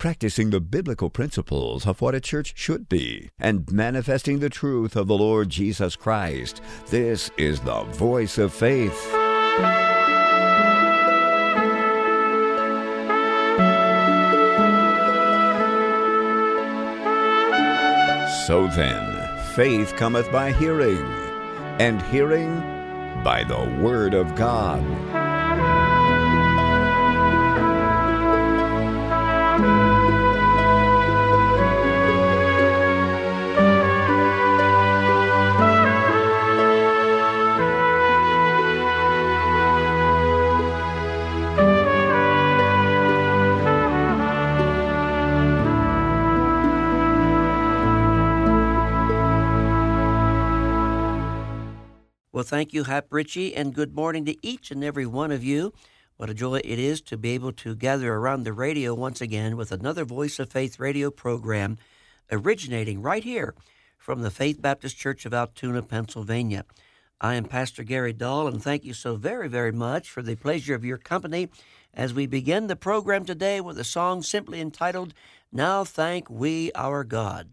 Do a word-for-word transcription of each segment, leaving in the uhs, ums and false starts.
practicing the biblical principles of what a church should be, and manifesting the truth of the Lord Jesus Christ. This is the Voice of Faith. So then, faith cometh by hearing, and hearing by the Word of God. Well, thank you, Hap Ritchie, and good morning to each and every one of you. What a joy it is to be able to gather around the radio once again with another Voice of Faith radio program originating right here from the Faith Baptist Church of Altoona, Pennsylvania. I am Pastor Gary Dahl, and thank you so very, very much for the pleasure of your company as we begin the program today with a song simply entitled, Now Thank We Our God.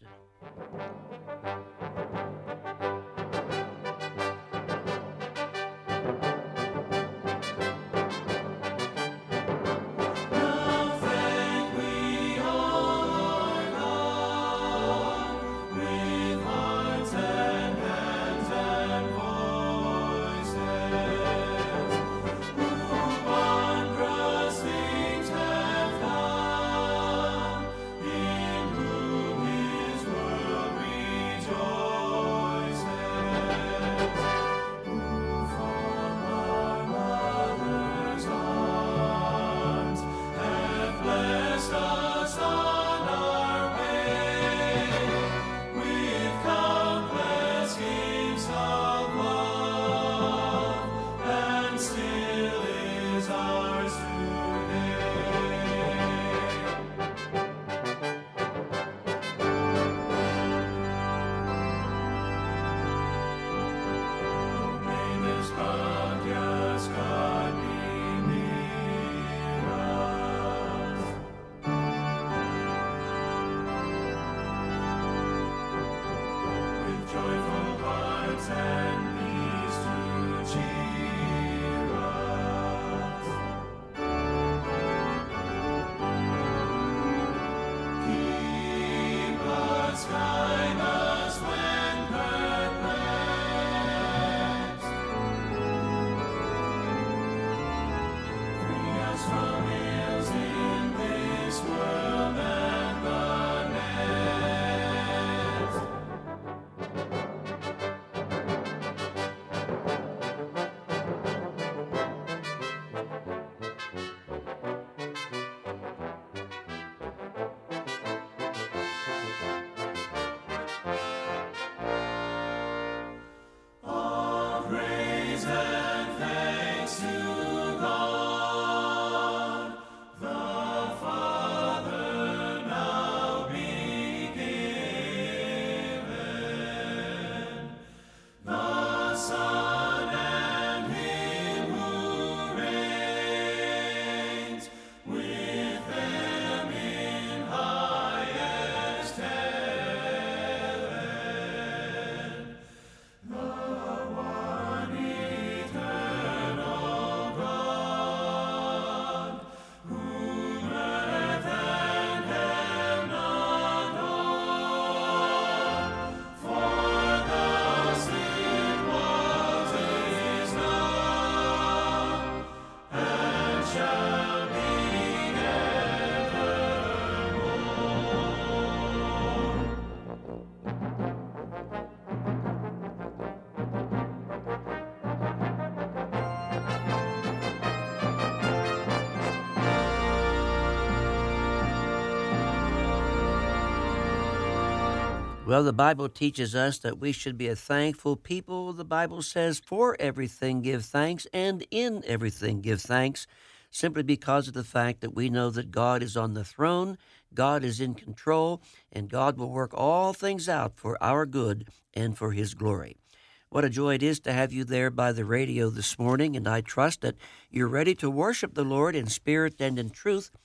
Well, the Bible teaches us that we should be a thankful people. The Bible says, for everything give thanks, and in everything give thanks, simply because of the fact that we know that God is on the throne, God is in control, and God will work all things out for our good and for His glory. What a joy it is to have you there by the radio this morning, and I trust that you're ready to worship the Lord in spirit and in truth.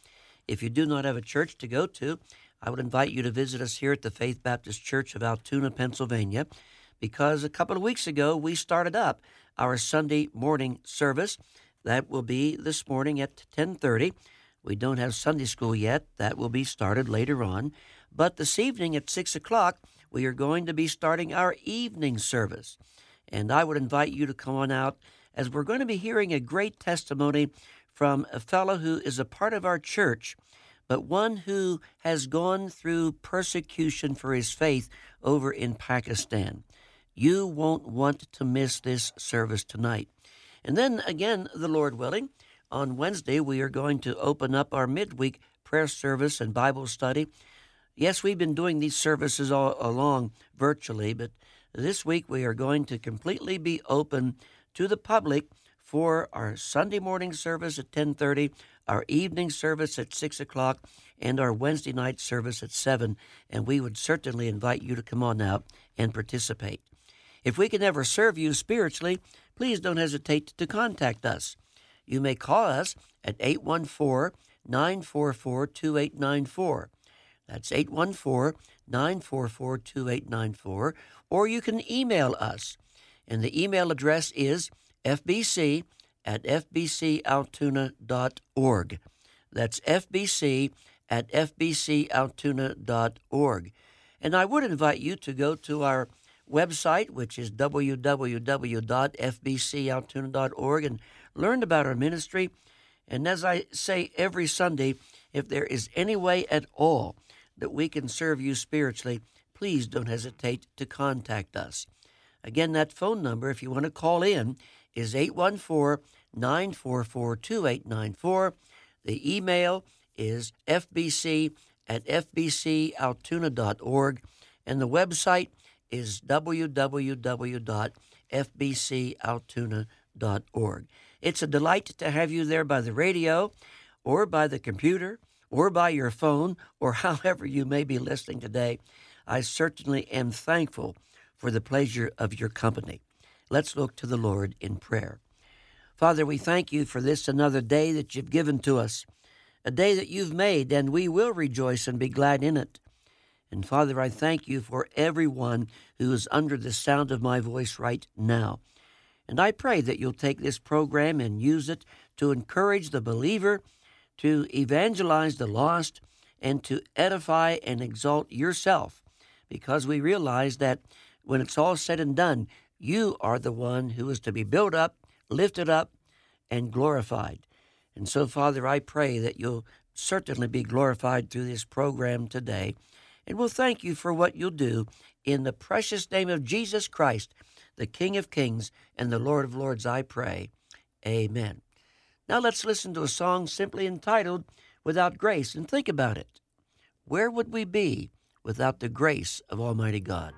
If you do not have a church to go to, I would invite you to visit us here at the Faith Baptist Church of Altoona, Pennsylvania, because a couple of weeks ago we started up our Sunday morning service. That will be this morning at ten thirty. We don't have Sunday school yet. That will be started later on. But this evening at six o'clock, we are going to be starting our evening service. And I would invite you to come on out, as we're going to be hearing a great testimony from a fellow who is a part of our church, but one who has gone through persecution for his faith over in Pakistan. You won't want to miss this service tonight. And then again, the Lord willing, on Wednesday we are going to open up our midweek prayer service and Bible study. Yes, we've been doing these services all along virtually, but this week we are going to completely be open to the public for our Sunday morning service at ten thirty, our evening service at six o'clock, and our Wednesday night service at seven. And we would certainly invite you to come on out and participate. If we can ever serve you spiritually, please don't hesitate to contact us. You may call us at eight one four, nine four four, two eight nine four. That's eight one four, nine four four, two eight nine four. Or you can email us. And the email address is f b c at f b c altoona dot org. That's f b c at f b c altoona dot org. And I would invite you to go to our website, which is w w w dot f b c altoona dot org, and learn about our ministry. And as I say every Sunday, if there is any way at all that we can serve you spiritually, please don't hesitate to contact us. Again, that phone number, if you want to call in, is eight one four, nine four four, two eight nine four. The email is f b c at f b c altoona dot org, and the website is w w w dot f b c altoona dot org. It's a delight to have you there by the radio or by the computer or by your phone or however you may be listening today. I certainly am thankful for the pleasure of your company. Let's look to the Lord in prayer. Father, we thank you for this another day that you've given to us, a day that you've made, and we will rejoice and be glad in it. And Father, I thank you for everyone who is under the sound of my voice right now. And I pray that you'll take this program and use it to encourage the believer, to evangelize the lost, and to edify and exalt yourself, because we realize that when it's all said and done, you are the one who is to be built up, lifted up, and glorified. And so, Father, I pray that you'll certainly be glorified through this program today. And we'll thank you for what you'll do in the precious name of Jesus Christ, the King of Kings and the Lord of Lords, I pray. Amen. Now let's listen to a song simply entitled, Without Grace, and think about it. Where would we be without the grace of Almighty God?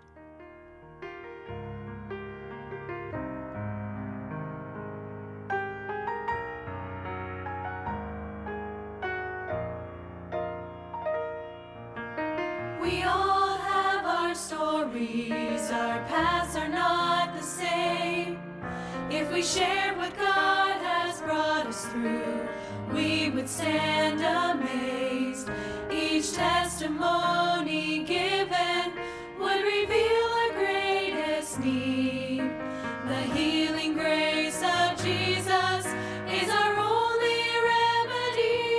We all have our stories, our paths are not the same. If we shared what God has brought us through, we would stand amazed. Each testimony given would reveal our greatest need. The healing grace of Jesus is our only remedy.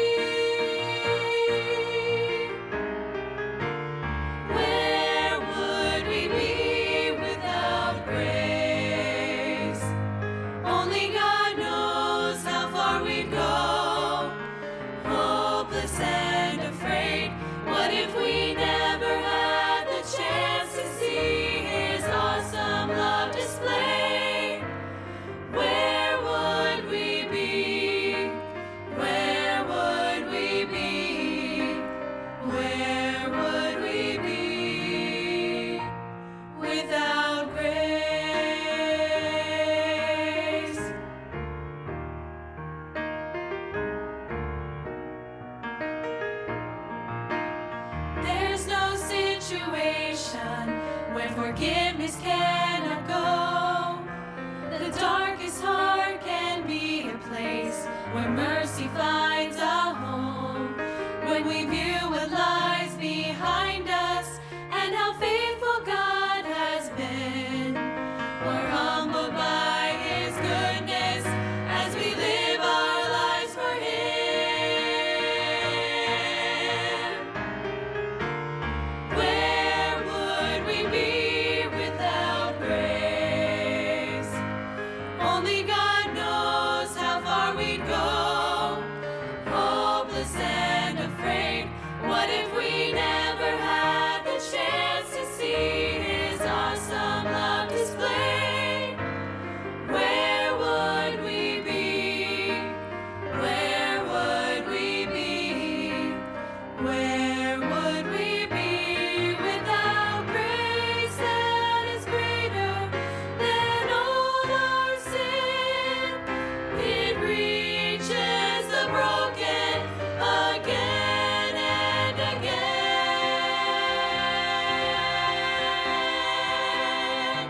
Where would we be without grace? Only God knows how far we'd go. Hopeless and afraid, what if we never had the chance to see His awesome love display? Where would we be? Where would we be? Where would we be without grace? There's no situation where forgiveness cannot go. The darkest heart can be a place where mercy finds a home. we view what lies behind us and how faithful God has been, we're humbled by His goodness as we live our lives for Him. Where would we be without grace? Only God knows how far we'd go, hopeless and afraid. What if we never had the chance to see His awesome love displayed? Where would we be? Where would we be? Where would we be without grace that is greater than all our sin? It reaches the broken again and again.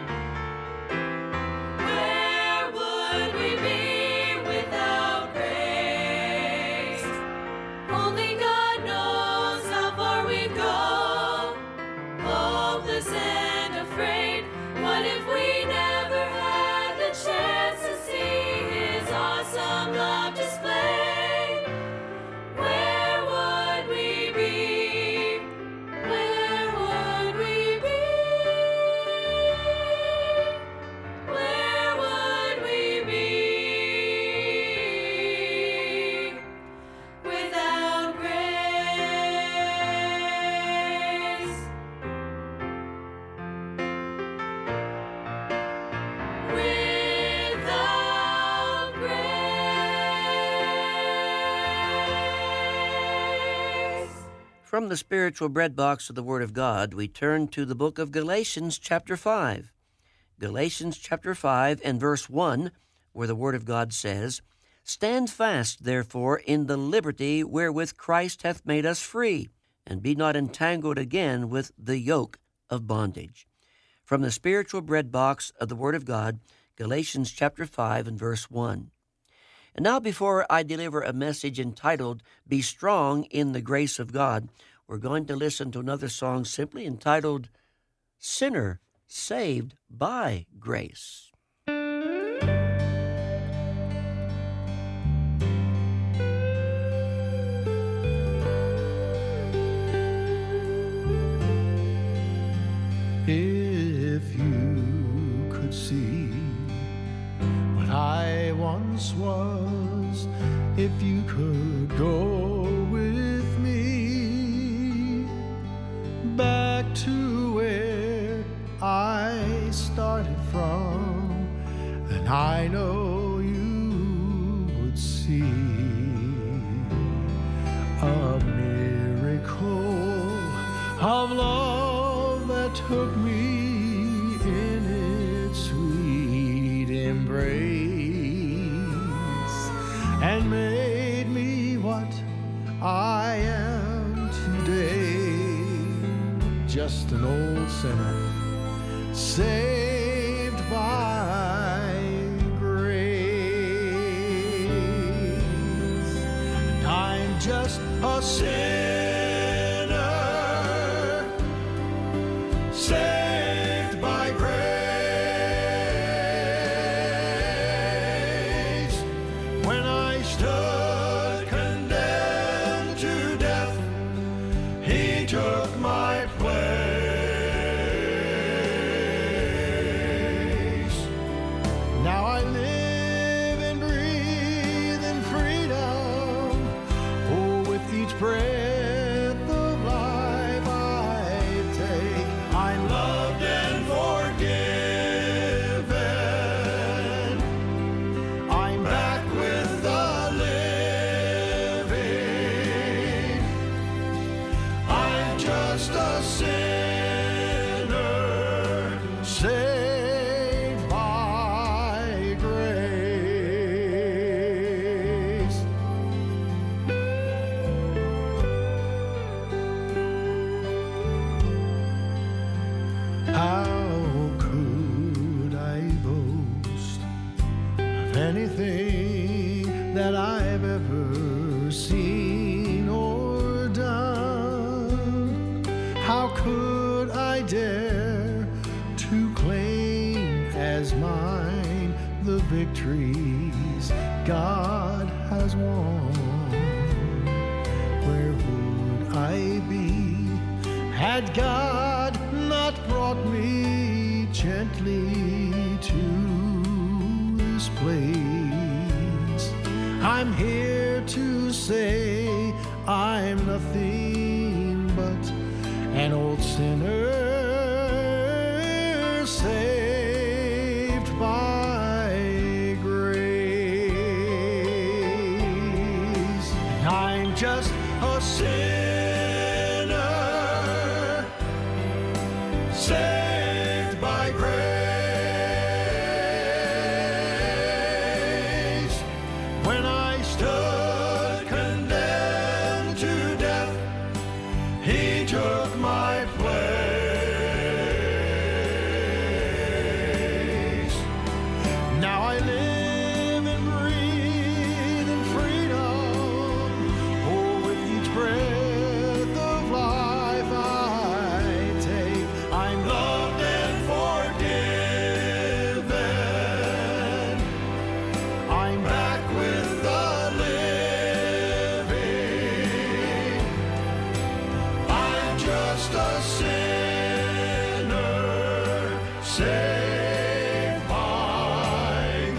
Where would we be without grace? Only God knows how far we'd go, hopeless and afraid. What if we never had the chance to see His awesome love displayed? Where would we be? Where would we be? Where would we be without grace? Without grace. From the spiritual bread box of the Word of God, we turn to the book of Galatians chapter five. Galatians chapter five and verse one, where the Word of God says, "Stand fast, therefore, in the liberty wherewith Christ hath made us free, and be not entangled again with the yoke of bondage." From the spiritual bread box of the Word of God, Galatians chapter five and verse one. And now, before I deliver a message entitled, "Be Strong in the Grace of God," we're going to listen to another song simply entitled, "Sinner Saved by Grace." If you could see what I once was, if you could go with me back to where I started from, then I know you would see a miracle of love that took me in its sweet embrace and made me what I am today, just an old sinner saved by grace. And I'm just a sinner saved by grace. When I stood condemned to death, He took my place. Now I live and breathe in freedom. Oh, with each breath of life I take, I'm loved and forgiven. I'm back with the living. I'm just a sinner saved by grace. How could I boast of anything that I've ever seen or done? How could I dare to claim as mine the victories God has won? Where would I be had God not brought me gently to this place? I'm here to say I'm nothing but an old sinner saved by grace. I'm just a sinner saved by grace. When I stood condemned to death, He took my place. Now I live and breathe in freedom. Oh, with each breath of life I take, I'm loved and forgiven. I'm back with the living. I'm just a sinner saved by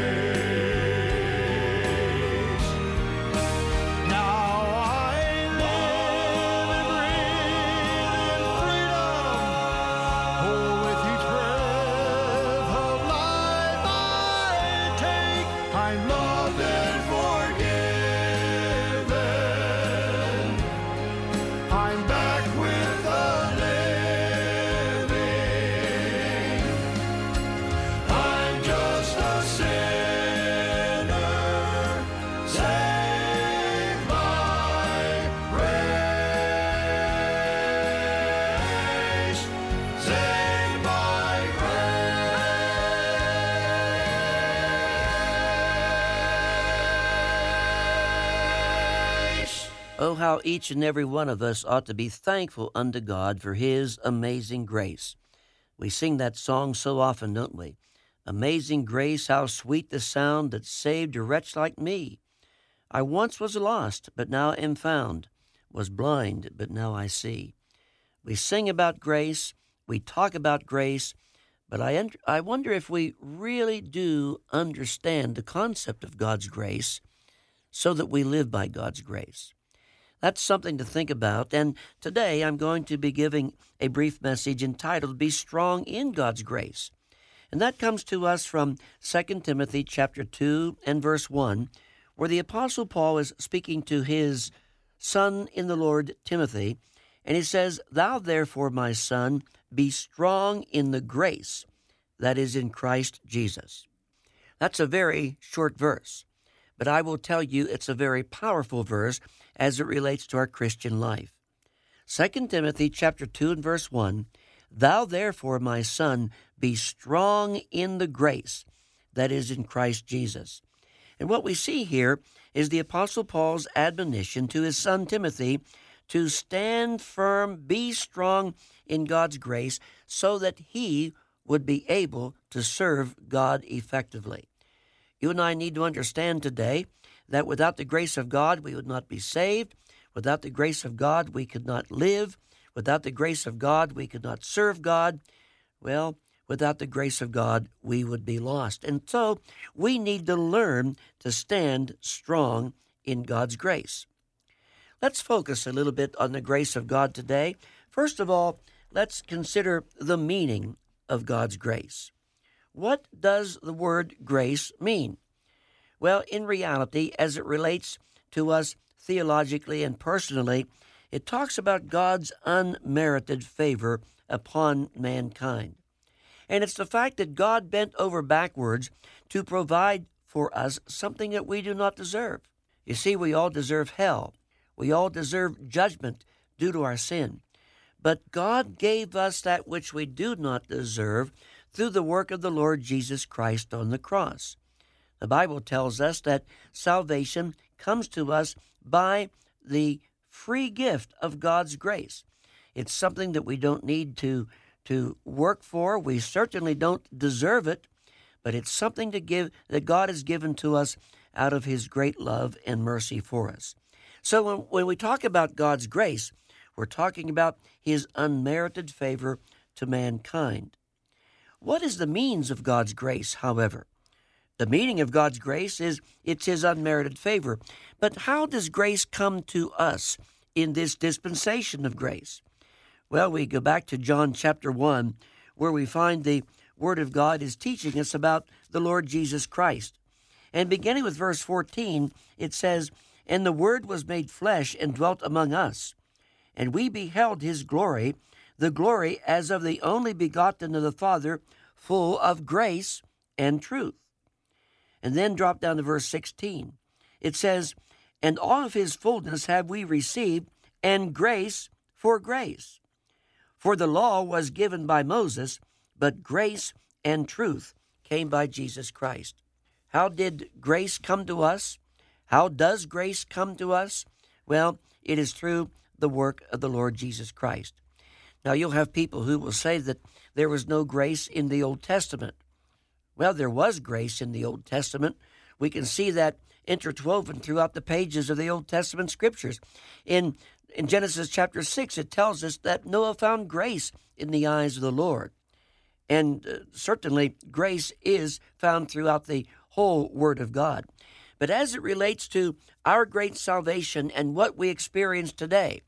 grace. Now I live and breathe in freedom. Oh, with each breath of life I take, I'm loved and forgiven. I'm back with the living. I'm just a sinner saved by grace. Saved by grace. Oh, how each and every one of us ought to be thankful unto God for His amazing grace. We sing that song so often, don't we? Amazing grace, how sweet the sound that saved a wretch like me. I once was lost, but now am found, was blind, but now I see. We sing about grace, we talk about grace, but I, un- I wonder if we really do understand the concept of God's grace so that we live by God's grace. That's something to think about, and today I'm going to be giving a brief message entitled, Be Strong in God's Grace. And that comes to us from Second Timothy chapter two and verse one, where the Apostle Paul is speaking to his son in the Lord, Timothy, and he says, Thou therefore, my son, be strong in the grace that is in Christ Jesus. That's a very short verse, but I will tell you it's a very powerful verse as it relates to our Christian life. Second Timothy chapter two and verse one, Thou therefore, my son, be strong in the grace that is in Christ Jesus. And what we see here is the Apostle Paul's admonition to his son Timothy to stand firm, be strong in God's grace, so that he would be able to serve God effectively. You and I need to understand today that without the grace of God, we would not be saved. Without the grace of God, we could not live. Without the grace of God, we could not serve God. Well, without the grace of God, we would be lost. And so we need to learn to stand strong in God's grace. Let's focus a little bit on the grace of God today. First of all, let's consider the meaning of God's grace. What does the word grace mean? Well, in reality, as it relates to us theologically and personally, it talks about God's unmerited favor upon mankind. And it's the fact that God bent over backwards to provide for us something that we do not deserve. You see, we all deserve hell. We all deserve judgment due to our sin. But God gave us that which we do not deserve through the work of the Lord Jesus Christ on the cross. The Bible tells us that salvation comes to us by the free gift of God's grace. It's something that we don't need to, to work for. We certainly don't deserve it, but it's something to give that God has given to us out of his great love and mercy for us. So when, when we talk about God's grace, we're talking about his unmerited favor to mankind. What is the means of God's grace, however? The meaning of God's grace is it's his unmerited favor. But how does grace come to us in this dispensation of grace? Well, we go back to John chapter one, where we find the Word of God is teaching us about the Lord Jesus Christ. And beginning with verse fourteen, it says, "And the Word was made flesh and dwelt among us, and we beheld his glory, the glory as of the only begotten of the Father, full of grace and truth." And then drop down to verse sixteen. It says, "And all of his fullness have we received, and grace for grace. For the law was given by Moses, but grace and truth came by Jesus Christ." How did grace come to us? How does grace come to us? Well, it is through the work of the Lord Jesus Christ. Now, you'll have people who will say that there was no grace in the Old Testament. Well, there was grace in the Old Testament. We can see that interwoven throughout the pages of the Old Testament scriptures. In, in Genesis chapter six, it tells us that Noah found grace in the eyes of the Lord. And uh, certainly grace is found throughout the whole Word of God. But as it relates to our great salvation and what we experience today,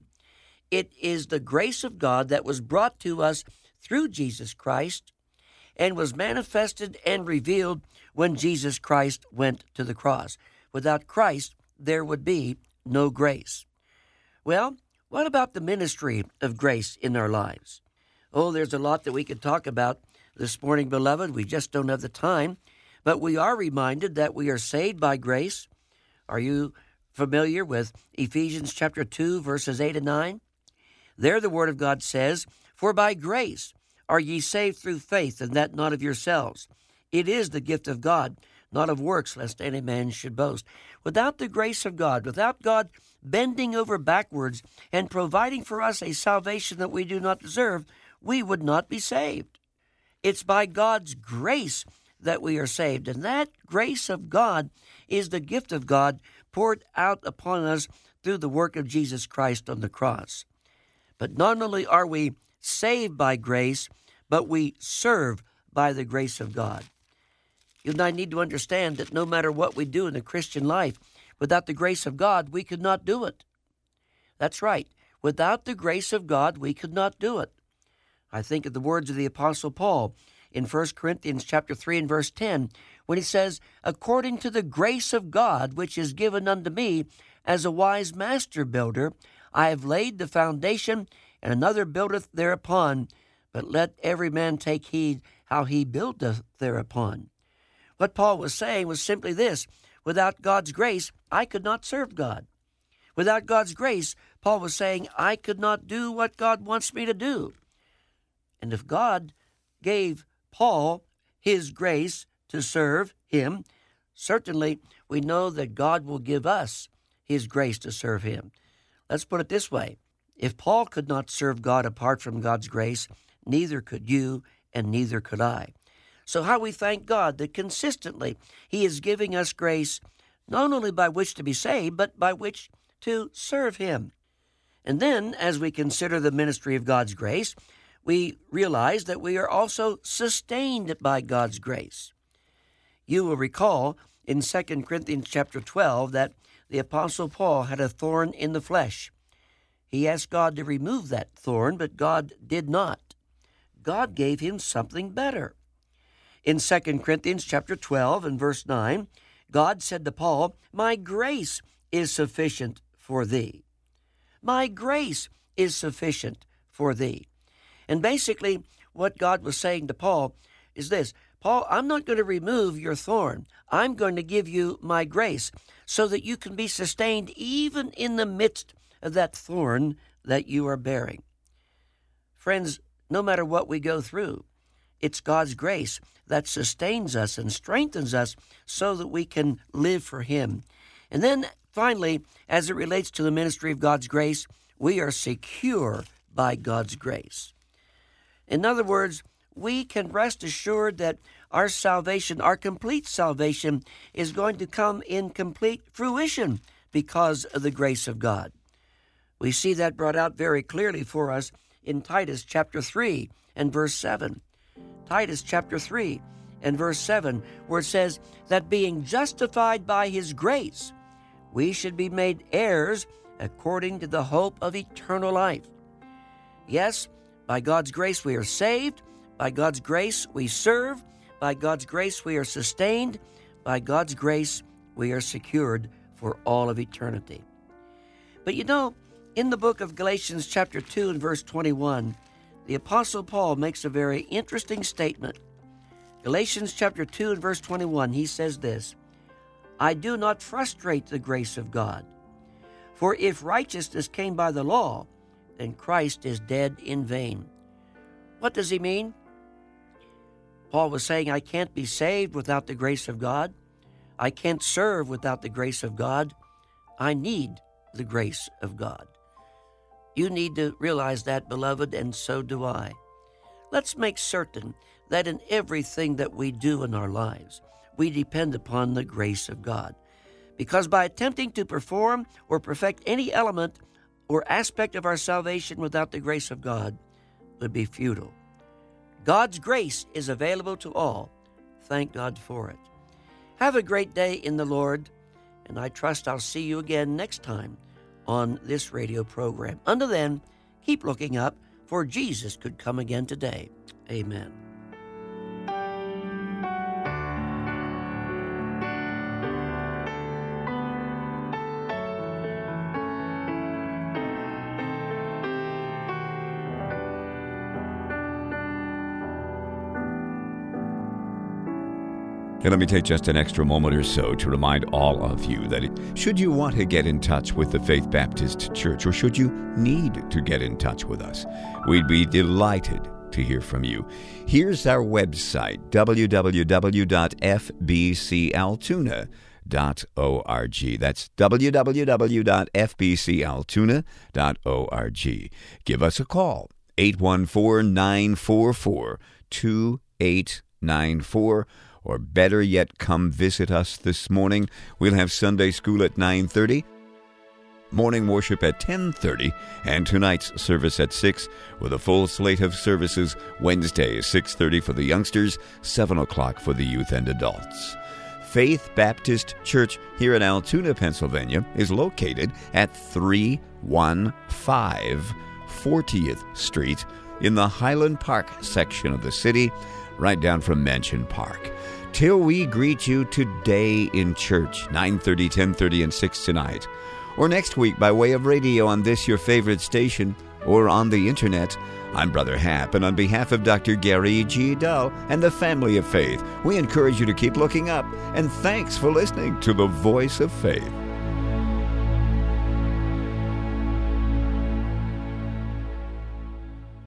it is the grace of God that was brought to us through Jesus Christ and was manifested and revealed when Jesus Christ went to the cross. Without Christ, there would be no grace. Well, what about the ministry of grace in our lives? Oh, there's a lot that we could talk about this morning, beloved. We just don't have the time. But we are reminded that we are saved by grace. Are you familiar with Ephesians chapter two, verses eight and nine? There the Word of God says, "For by grace are ye saved through faith, and that not of yourselves. It is the gift of God, not of works, lest any man should boast." Without the grace of God, without God bending over backwards and providing for us a salvation that we do not deserve, we would not be saved. It's by God's grace that we are saved, and that grace of God is the gift of God poured out upon us through the work of Jesus Christ on the cross. But not only are we saved by grace, but we serve by the grace of God. You and I need to understand that no matter what we do in the Christian life, without the grace of God, we could not do it. That's right. Without the grace of God, we could not do it. I think of the words of the Apostle Paul in First Corinthians chapter three and verse ten, when he says, "According to the grace of God, which is given unto me as a wise master builder, I have laid the foundation, and another buildeth thereupon. But let every man take heed how he buildeth thereupon." What Paul was saying was simply this: without God's grace, I could not serve God. Without God's grace, Paul was saying, I could not do what God wants me to do. And if God gave Paul his grace to serve him, certainly we know that God will give us his grace to serve him. Let's put it this way. If Paul could not serve God apart from God's grace, neither could you and neither could I. So how we thank God that consistently he is giving us grace, not only by which to be saved, but by which to serve him. And then, as we consider the ministry of God's grace, we realize that we are also sustained by God's grace. You will recall in Second Corinthians chapter twelve that the Apostle Paul had a thorn in the flesh. He asked God to remove that thorn, but God did not. God gave him something better. In Second Corinthians chapter twelve and verse nine, God said to Paul, "My grace is sufficient for thee." My grace is sufficient for thee. And basically, what God was saying to Paul is this: Paul, I'm not going to remove your thorn. I'm going to give you my grace so that you can be sustained even in the midst of that thorn that you are bearing. Friends, no matter what we go through, it's God's grace that sustains us and strengthens us so that we can live for him. And then finally, as it relates to the ministry of God's grace, we are secure by God's grace. In other words, we can rest assured that our salvation, our complete salvation, is going to come in complete fruition because of the grace of God. We see that brought out very clearly for us in Titus chapter three and verse seven. Titus chapter three and verse seven, where it says that being justified by his grace, we should be made heirs according to the hope of eternal life. Yes, by God's grace we are saved. By God's grace we serve. By God's grace we are sustained. By God's grace we are secured for all of eternity. But you know, in the book of Galatians chapter two and verse twenty-one, the Apostle Paul makes a very interesting statement. Galatians chapter two and verse twenty-one, he says this, I do not frustrate the grace of God. For if righteousness came by the law, then Christ is dead in vain. What does he mean? Paul was saying, I can't be saved without the grace of God. I can't serve without the grace of God. I need the grace of God. You need to realize that, beloved, and so do I. Let's make certain that in everything that we do in our lives, we depend upon the grace of God. Because by attempting to perform or perfect any element or aspect of our salvation without the grace of God would be futile. God's grace is available to all. Thank God for it. Have a great day in the Lord, and I trust I'll see you again next time on this radio program. Until then, keep looking up, for Jesus could come again today. Amen. And let me take just an extra moment or so to remind all of you that should you want to get in touch with the Faith Baptist Church, or should you need to get in touch with us, we'd be delighted to hear from you. Here's our website, w w w dot f b c altoona dot org. That's w w w dot f b c altoona dot org. Give us a call, eight one four, nine four four, two eight nine four. Or better yet, come visit us this morning. We'll have Sunday school at nine thirty, morning worship at ten thirty, and tonight's service at six, with a full slate of services Wednesday, six thirty for the youngsters, seven o'clock for the youth and adults. Faith Baptist Church here in Altoona, Pennsylvania, is located at three one five fortieth Street in the Highland Park section of the city, right down from Mansion Park. Till we greet you today in church, nine thirty, ten thirty, and six tonight, or next week by way of radio on this your favorite station, or on the internet, I'm Brother Hap, and on behalf of Doctor Gary G. Dull and the family of faith, we encourage you to keep looking up, and thanks for listening to the Voice of Faith.